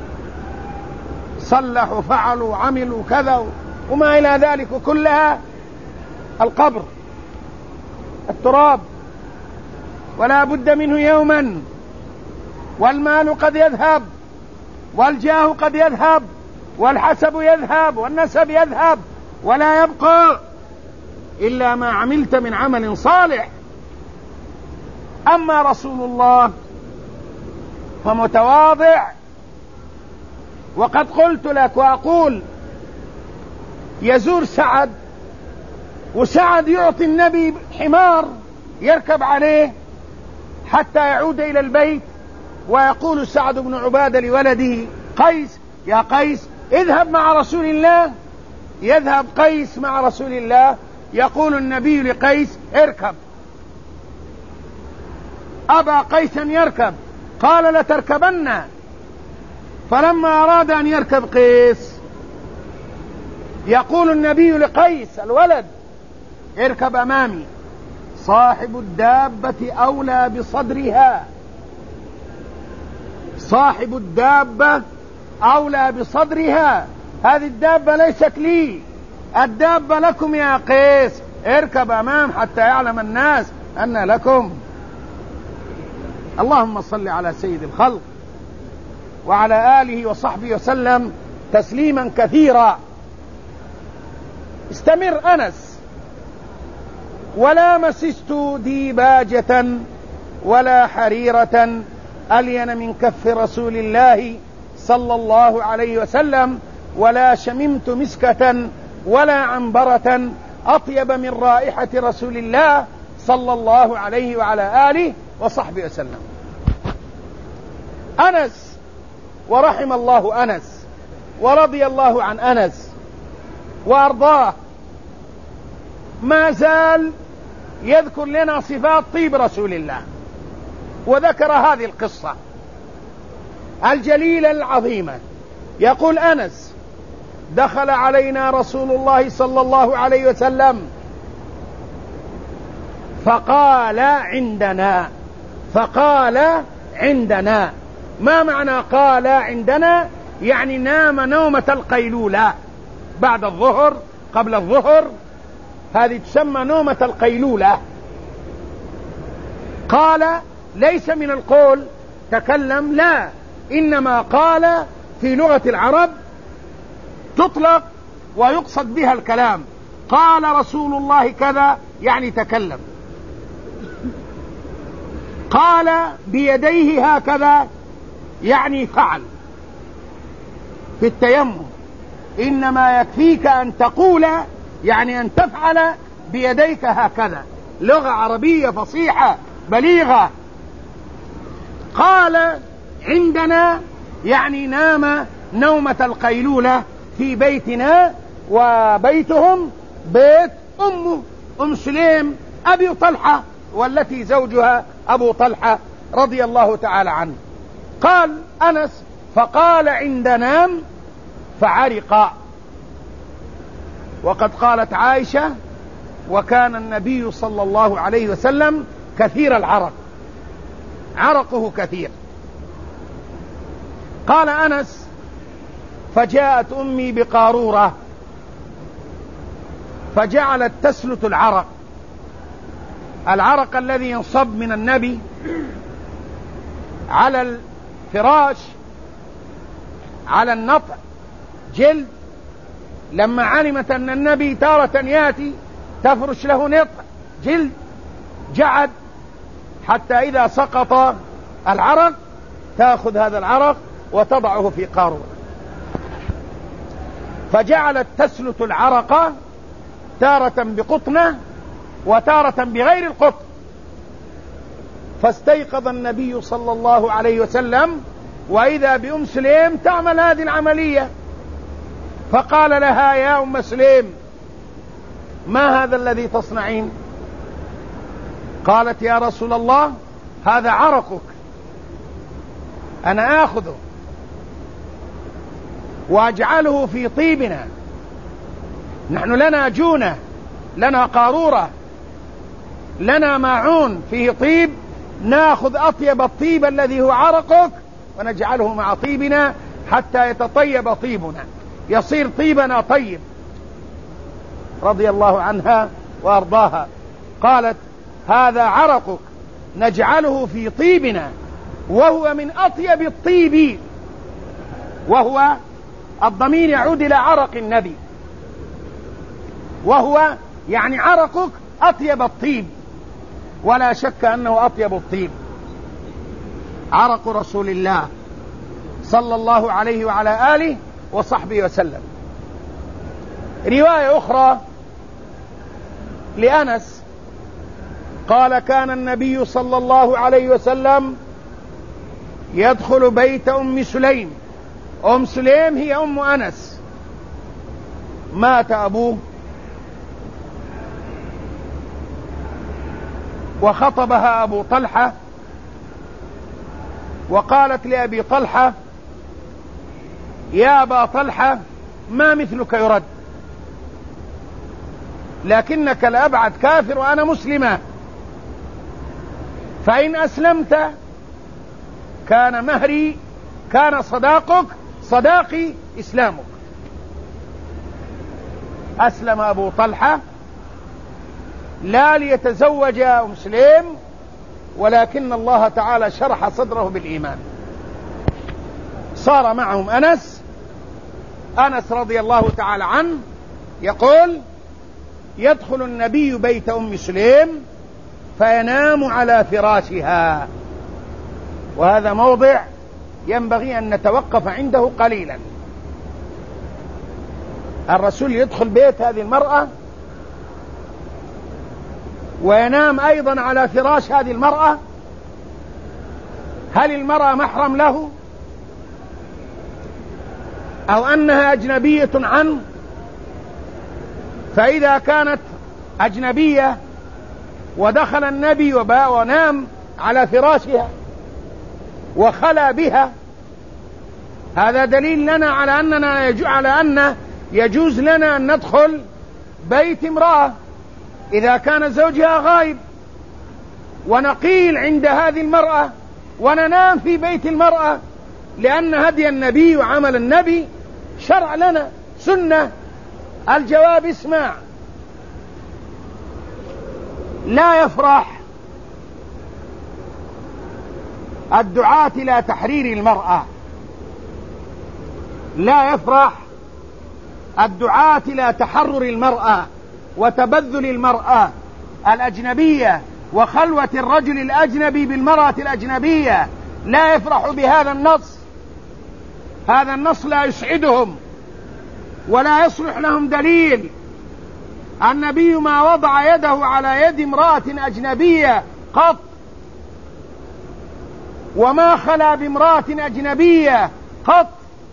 صلحوا وفعلوا وعملوا كذا وما إلى ذلك، وكلها القبر التراب، ولا بد منه يوما. والمال قد يذهب، والجاه قد يذهب، والحسب يذهب، والنسب يذهب، ولا يبقى إلا ما عملت من عمل صالح. أما رسول الله فمتواضع، وقد قلت لك وأقول يزور سعد، وسعد يعطي النبي حمار يركب عليه حتى يعود إلى البيت، ويقول سعد بن عبادة لولده قيس: يا قيس اذهب مع رسول الله. يذهب قيس مع رسول الله، يقول النبي لقيس: اركب. أبى قيس أن يركب، قال: لتركبن. فلما أراد أن يركب قيس يقول النبي لقيس الولد: اركب أمامي، صاحب الدابة أولى بصدرها، صاحب الدابة أولى بصدرها، هذه الدابة ليست لي، الدابة لكم يا قيس، اركب أمام حتى يعلم الناس أن لكم. اللهم صل على سيد الخلق وعلى آله وصحبه وسلم تسليما كثيرا. استمر أنس: ولا مسست ديباجة ولا حريرة ألين من كف رسول الله صلى الله عليه وسلم، ولا شممت مسكة ولا عنبرة أطيب من رائحة رسول الله صلى الله عليه وعلى آله وصحبه وسلم. أنس، ورحم الله أنس ورضي الله عن أنس وأرضاه، ما زال يذكر لنا صفات طيب رسول الله، وذكر هذه القصة الجليلة العظيمة. يقول أنس: دخل علينا رسول الله صلى الله عليه وسلم فقال عندنا، فقال عندنا. ما معنى قال عندنا؟ يعني نام نومة القيلولة بعد الظهر قبل الظهر، هذه تسمى نومة القيلولة. قال ليس من القول تكلم، لا، إنما قال في لغة العرب تطلق ويقصد بها الكلام. قال رسول الله كذا يعني تكلم، قال بيديه هكذا يعني فعل. في التيمم إنما يكفيك أن تقول يعني أن تفعل بيديك هكذا، لغة عربية فصيحة بليغة. قال عندنا يعني نام نومة القيلولة في بيتنا، وبيتهم بيت أمه أم سليم أبي طلحة، والتي زوجها أبو طلحة رضي الله تعالى عنه. قال أنس: فقال عندنا فعرق. وقد قالت عائشة: وكان النبي صلى الله عليه وسلم كثير العرق، عرقه كثير. قال أنس: فجاءت أمي بقارورة فجعلت تسلت العرق، العرق الذي ينصب من النبي على الفراش على النطع جلد. لما علمت أن النبي تارة يأتي تفرش له نطع جلد جعد، حتى إذا سقط العرق تأخذ هذا العرق وتضعه في قارورة. فجعلت تسلت العرق تارة بقطنة وتارة بغير القطب. فاستيقظ النبي صلى الله عليه وسلم وإذا بأم سليم تعمل هذه العملية، فقال لها: يا أم سليم، ما هذا الذي تصنعين؟ قالت: يا رسول الله، هذا عرقك، أنا آخذه وأجعله في طيبنا، نحن لنا جونة، لنا قارورة، لنا ماعون فيه طيب، ناخذ أطيب الطيب الذي هو عرقك ونجعله مع طيبنا حتى يتطيب طيبنا، يصير طيبنا طيب. رضي الله عنها وأرضاها. قالت: هذا عرقك نجعله في طيبنا، وهو من أطيب الطيب، وهو الضمير يعود إلى عرق النبي، وهو يعني عرقك أطيب الطيب، ولا شك أنه أطيب الطيب عرق رسول الله صلى الله عليه وعلى آله وصحبه وسلم. رواية أخرى لأنس قال: كان النبي صلى الله عليه وسلم يدخل بيت أم سليم. أم سليم هي أم أنس، مات أبوه وخطبها أبو طلحة، وقالت لأبي طلحة: يا أبا طلحة، ما مثلك يرد، لكنك لأبعد كافر وأنا مسلمة، فإن أسلمت كان مهري، كان صداقك صداقي إسلامك. أسلم أبو طلحة لا ليتزوج أم سليم، ولكن الله تعالى شرح صدره بالإيمان. صار معهم أنس. أنس رضي الله تعالى عنه يقول: يدخل النبي بيت أم سليم فينام على فراشها. وهذا موضع ينبغي أن نتوقف عنده قليلا. الرسول يدخل بيت هذه المرأة وينام أيضا على فراش هذه المرأة. هل المرأة محرم له أو أنها أجنبية عنه؟ فإذا كانت أجنبية ودخل النبي وباء ونام على فراشها وخلى بها، هذا دليل لنا على أننا يجو على أن يجوز لنا أن ندخل بيت امرأة إذا كان زوجها غائب، ونقيل عند هذه المرأة وننام في بيت المرأة، لأن هدي النبي وعمل النبي شرع لنا سنة. الجواب: اسمع، لا يفرح الدعاة إلى تحرير المرأة، لا يفرح الدعاة إلى تحرر المرأة وتبذل المرأة الأجنبية وخلوة الرجل الأجنبي بالمرأة الأجنبية، لا يفرح بهذا النص. هذا النص لا يسعدهم ولا يصلح لهم دليل. النبي ما وضع يده على يد امرأة أجنبية قط، وما خلا بامرأة أجنبية قط،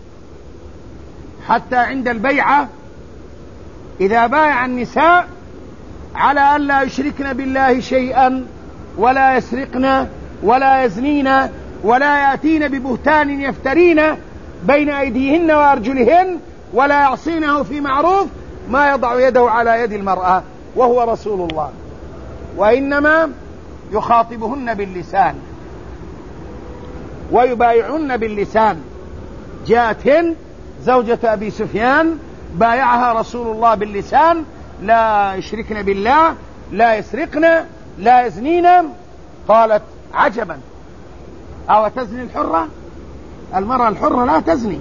حتى عند البيعة إذا بايع النساء على أن لا يشركن بالله شيئا ولا يسرقن ولا يزنين ولا يأتين ببهتان يفترين بين أيديهن وأرجلهن ولا يعصينه في معروف، ما يضع يده على يد المرأة وهو رسول الله، وإنما يخاطبهن باللسان ويبايعن باللسان. جاءت هند زوجة أبي سفيان، بايعها رسول الله باللسان: لا يشركن بالله، لا يسرقن، لا يزنين. قالت: عجبا، أو تزني الحرة؟ المرأة الحرة لا تزني،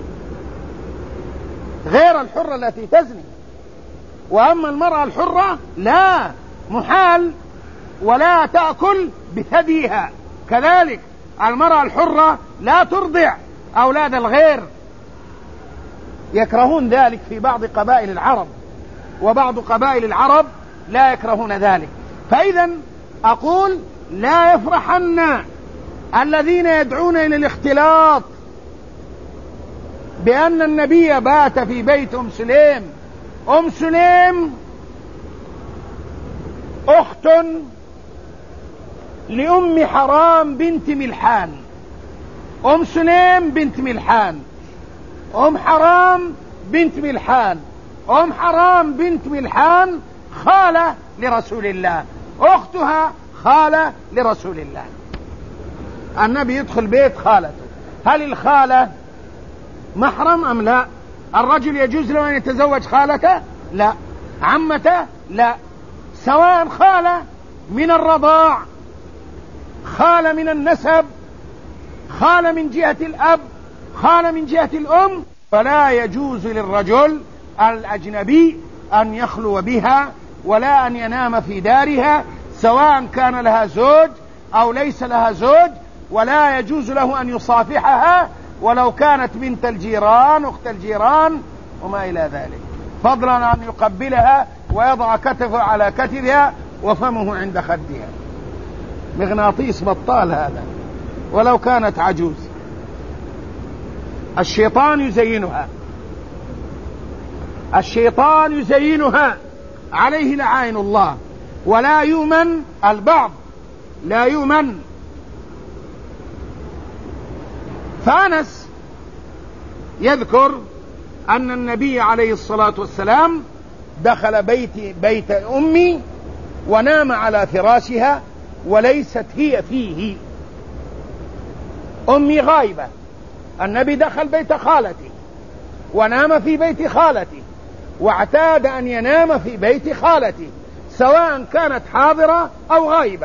غير الحرة التي تزني، وأما المرأة الحرة لا، محال ولا تأكل بثديها. كذلك المرأة الحرة لا ترضع أولاد الغير، يكرهون ذلك في بعض قبائل العرب، وبعض قبائل العرب لا يكرهون ذلك. فإذا أقول لا يفرحن الذين يدعون إلى الاختلاط بأن النبي بات في بيت أم سليم. أم سليم أخت لأم حرام بنت ملحان. أم سليم بنت ملحان، أم حرام بنت ملحان، أم حرام بنت ملحان خالة لرسول الله، أختها خالة لرسول الله. النبي يدخل بيت خالته، هل الخالة محرم أم لا؟ الرجل يجوز له أن يتزوج خالته؟ لا. عمته؟ لا. سواء خالة من الرضاع، خالة من النسب، خالة من جهة الأب، خالة من جهة الأم، فلا يجوز للرجل الأجنبي أن يخلو بها ولا أن ينام في دارها، سواء كان لها زوج أو ليس لها زوج، ولا يجوز له أن يصافحها ولو كانت بنت الجيران أخت الجيران وما إلى ذلك، فضلا عن يقبلها ويضع كتفه على كتفها وفمه عند خدها. مغناطيس بطال هذا ولو كانت عجوز. الشيطان يزينها، الشيطان يزينها عليه لعائن الله، ولا يؤمن البعض، لا يؤمن. فأنس يذكر أن النبي عليه الصلاة والسلام دخل بيت بيت أمي ونام على فراشها وليست هي فيه. أمي غائبة، النبي دخل بيت خالتي ونام في بيت خالتي، واعتاد أن ينام في بيت خالتي سواء كانت حاضرة أو غائبة.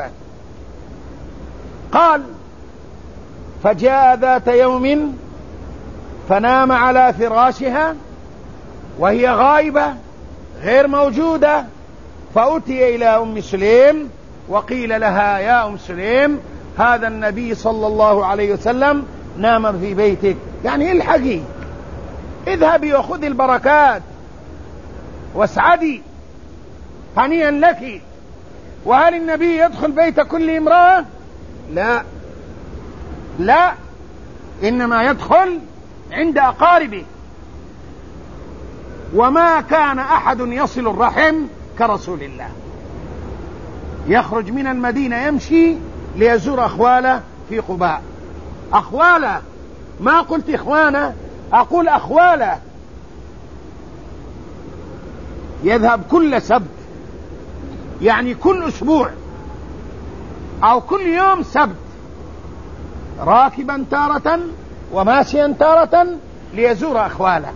قال: فجاء ذات يوم فنام على فراشها وهي غائبة غير موجودة، فأتي إلى أم سليم وقيل لها: يا أم سليم، هذا النبي صلى الله عليه وسلم نام في بيتك، يعني الحقي، اذهبي وخذي البركات واسعدي، هنيئا لك. وهل النبي يدخل بيت كل امرأة؟ لا لا، إنما يدخل عند أقاربه. وما كان أحد يصل الرحم كرسول الله، يخرج من المدينة يمشي ليزور أخواله في قباء. أخواله، ما قلت إخوانه، أقول أخواله. يذهب كل سبت، يعني كل أسبوع أو كل يوم سبت، راكبا تارة وماشيا تارة ليزور أخواله.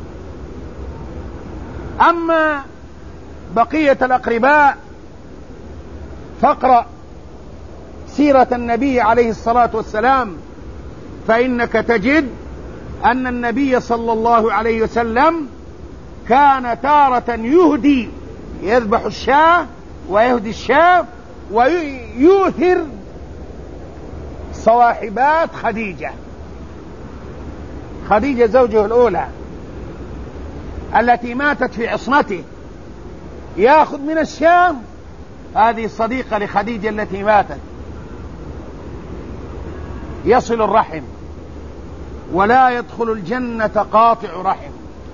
أما بقية الأقرباء فاقرأ سيرة النبي عليه الصلاة والسلام، فإنك تجد أن النبي صلى الله عليه وسلم كان تارة يهدي، يذبح الشاة ويهدي الشاة ويؤثر صواحبات خديجة، خديجة زوجه الأولى التي ماتت في عصمته، يأخذ من الشام، هذه الصديقة لخديجة التي ماتت، يصل الرحم. ولا يدخل الجنة قاطع رحم،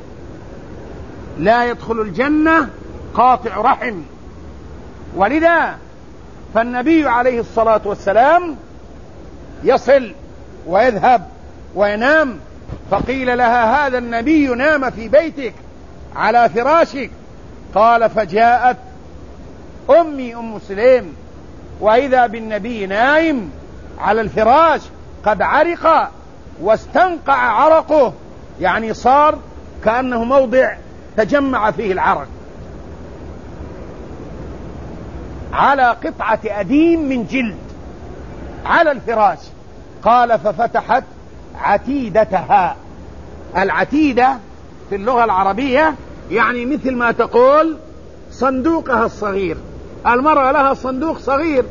لا يدخل الجنة قاطع رحم. ولذا فالنبي عليه الصلاة والسلام يصل ويذهب وينام. فقيل لها: هذا النبي نام في بيتك على فراشك. قال: فجاءت أمي أم سليم وإذا بالنبي نايم على الفراش قد عرق واستنقع عرقه، يعني صار كأنه موضع تجمع فيه العرق، على قطعة أديم من جلد على الفراش. قال: ففتحت عتيدتها. العتيدة في اللغة العربية يعني مثل ما تقول صندوقها الصغير. المرأة لها صندوق صغير،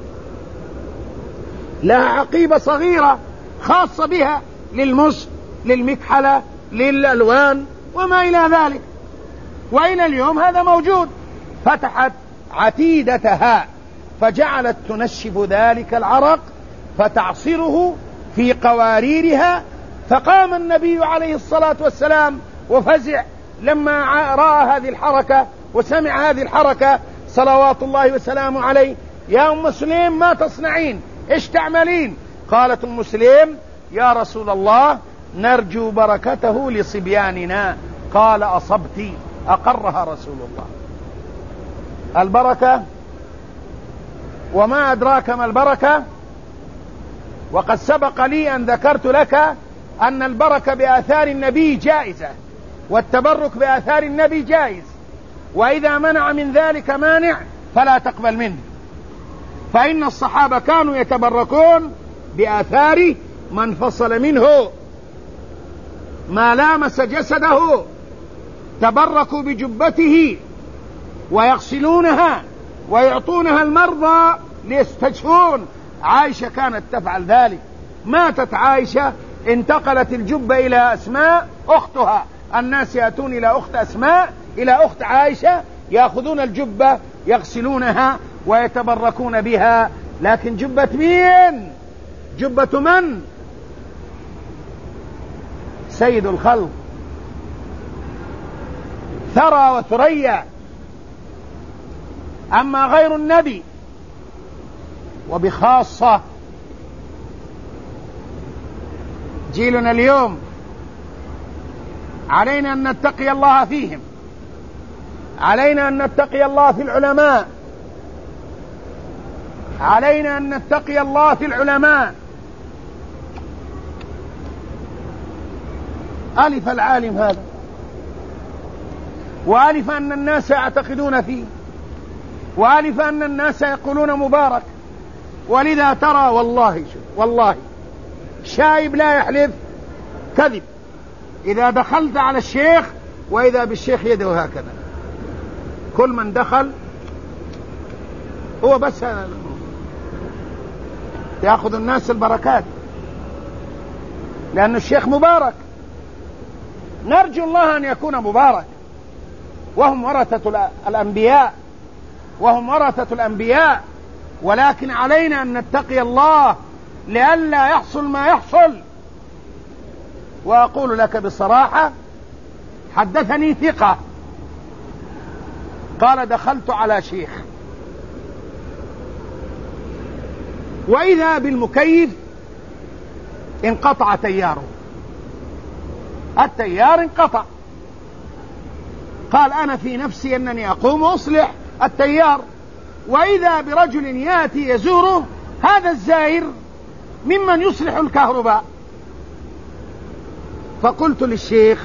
لها عقيبة صغيرة خاصة بها للمس، للمكحلة، للألوان وما إلى ذلك، وإلى اليوم هذا موجود. فتحت عتيدتها، فجعلت تنشف ذلك العرق فتعصره في قواريرها. فقام النبي عليه الصلاة والسلام وفزع لما رأى هذه الحركة وسمع هذه الحركة صلوات الله وسلامه عليه. يا أم سليم ما تصنعين؟ إيش تعملين؟ قالت أم سليم يا رسول الله نرجو بركته لصبياننا. قال أصبت، أقرها رسول الله. البركة، وما أدراك ما البركة؟ وقد سبق لي أن ذكرت لك أن البركة بآثار النبي جائزة، والتبرك بآثار النبي جائز، وإذا منع من ذلك مانع فلا تقبل منه. فإن الصحابة كانوا يتبركون بآثار من فصل منه ما لامس جسده، تبركوا بجبته ويغسلونها ويعطونها المرضى ليستشفون. عائشة كانت تفعل ذلك. ماتت عائشة، انتقلت الجبة إلى أسماء أختها، الناس يأتون إلى أخت أسماء إلى أخت عائشة يأخذون الجبة يغسلونها ويتبركون بها. لكن جبة مين؟ جبة من؟ سيد الخلق، ثرى وثريا. أما غير النبي وبخاصة جيلنا اليوم علينا أن نتقي الله فيهم، علينا أن نتقي الله في العلماء، علينا أن نتقي الله في العلماء. ألف العالم هذا، وألف أن الناس يعتقدون فيه، وألف أن الناس يقولون مبارك. ولذا ترى والله والله شايب لا يحلف كذب. إذا دخلت على الشيخ وإذا بالشيخ يده هكذا، كل من دخل هو بس يأخذ الناس البركات، لأن الشيخ مبارك. نرجو الله أن يكون مبارك، وهم ورثة الأنبياء، وهم ورثة الأنبياء. ولكن علينا أن نتقي الله لئلا يحصل ما يحصل. وأقول لك بصراحة، حدثني ثقة قال دخلت على شيخ وإذا بالمكيف انقطع تياره، التيار انقطع. قال أنا في نفسي أنني أقوم وأصلح التيار، وإذا برجل يأتي يزوره، هذا الزائر ممن يصلح الكهرباء. فقلت للشيخ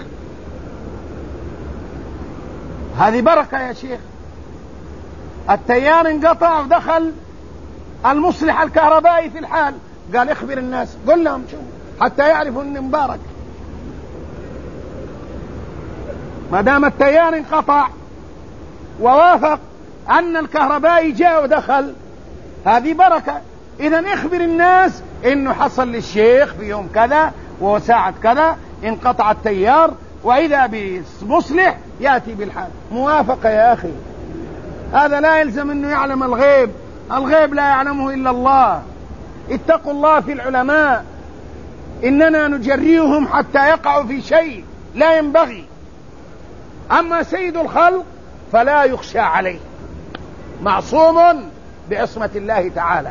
هذه بركة يا شيخ، التيار انقطع ودخل المصلح الكهربائي في الحال. قال اخبر الناس، قل لهم شو حتى يعرفوا ان مبارك. ما دام التيار انقطع ووافق أن الكهربائي جاء ودخل، هذه بركة. إذن اخبر الناس إنه حصل للشيخ في يوم كذا وساعة كذا انقطع التيار، وإذا بمصلح يأتي بالحال. موافقة يا أخي، هذا لا يلزم أنه يعلم الغيب، الغيب لا يعلمه إلا الله. اتقوا الله في العلماء، إننا نجريهم حتى يقعوا في شيء لا ينبغي. أما سيد الخلق فلا يخشى عليه، معصوم بعصمة الله تعالى.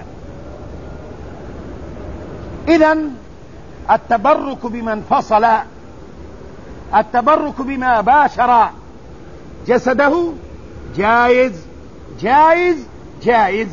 إذن التبرك بمن فصل، التبرك بما باشر جسده جائز جائز جائز.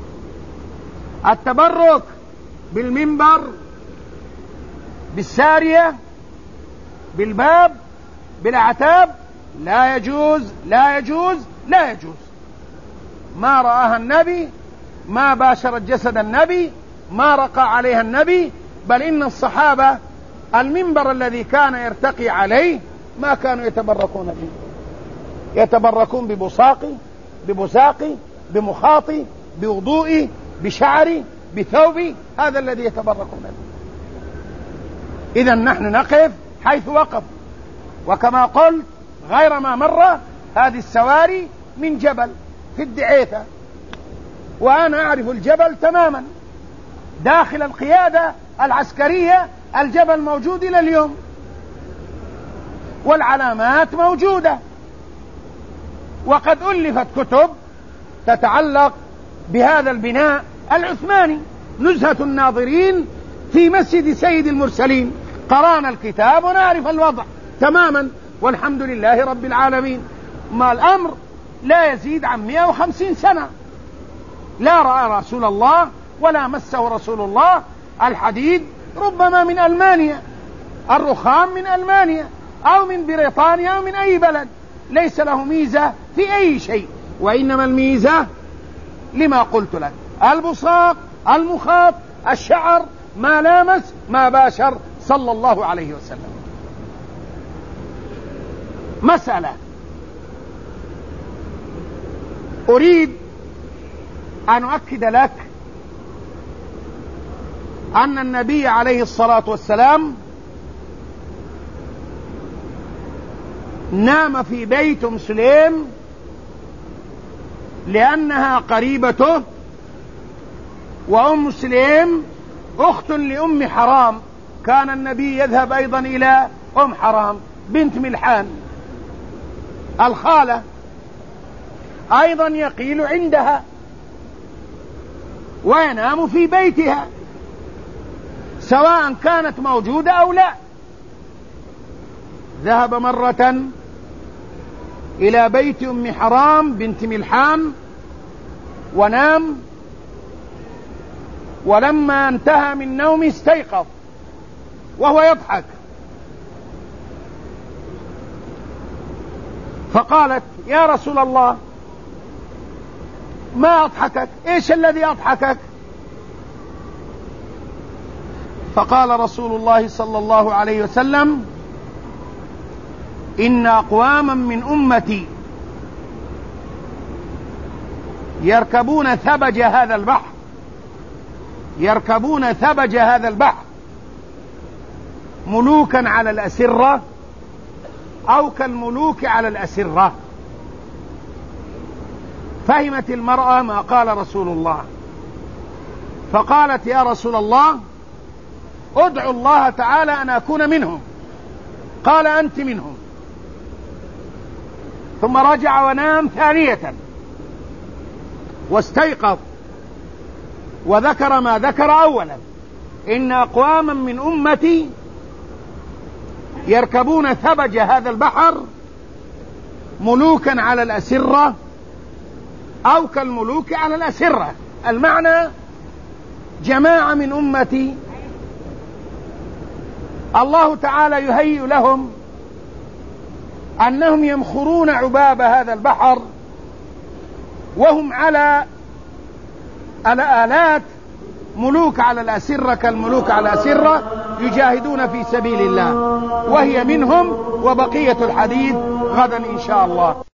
التبرك بالمنبر، بالسارية، بالباب، بالأعتاب لا يجوز لا يجوز لا يجوز. ما رآها النبي، ما باشرت جسد النبي، ما رقى عليها النبي. بل إن الصحابة المنبر الذي كان يرتقي عليه ما كانوا يتبركون به، يتبركون ببصاقي ببزاقي بمخاطي بوضوئي بشعري بثوبي، هذا الذي يتبركون به. إذن نحن نقف حيث وقف. وكما قلت غير ما مر، هذه السواري من جبل في في الدعيثة، وأنا أعرف الجبل تماما داخل القيادة العسكرية، الجبل موجود إلى اليوم والعلامات موجودة، وقد ألفت كتب تتعلق بهذا البناء العثماني، نزهة الناظرين في مسجد سيد المرسلين، قرأنا الكتاب ونعرف الوضع تماما والحمد لله رب العالمين. ما الأمر لا يزيد عن مئة وخمسين سنة، لا رأى رسول الله ولا مسه رسول الله. الحديد ربما من ألمانيا، الرخام من ألمانيا أو من بريطانيا أو من أي بلد، ليس له ميزة في أي شيء، وإنما الميزة لما قلت لك: البصاق، المخاط، الشعر، ما لامس ما باشر صلى الله عليه وسلم. مسألة أريد أن أؤكد لك أن النبي عليه الصلاة والسلام نام في بيت أم سليم لأنها قريبته، وأم سليم أخت لأم حرام، كان النبي يذهب أيضا إلى أم حرام بنت ملحان الخالة، أيضا يقيل عندها وينام في بيتها سواء كانت موجودة أو لا. ذهب مرة إلى بيت أم حرام بنت ملحان ونام، ولما انتهى من نومه استيقظ وهو يضحك، فقالت: يا رسول الله ما أضحكك؟ إيش الذي أضحكك؟ فقال رسول الله صلى الله عليه وسلم: إن أقواما من أمتي يركبون ثبج هذا البحر يركبون ثبج هذا البحر ملوكا على الأسرة أو كالملوك على الأسرة. فهمت المرأة ما قال رسول الله، فقالت: يا رسول الله ادعو الله تعالى أن أكون منهم. قال: أنت منهم. ثم رجع ونام ثانية واستيقظ وذكر ما ذكر أولا: إن أقواما من أمتي يركبون ثبج هذا البحر ملوكا على الأسرة أو كالملوك على الأسرة. المعنى: جماعة من أمتي الله تعالى يهيئ لهم أنهم يمخرون عباب هذا البحر وهم على الآلات، ملوك على الأسرة كالملوك على الأسرة، يجاهدون في سبيل الله، وهي منهم. وبقية الحديث غدا إن شاء الله.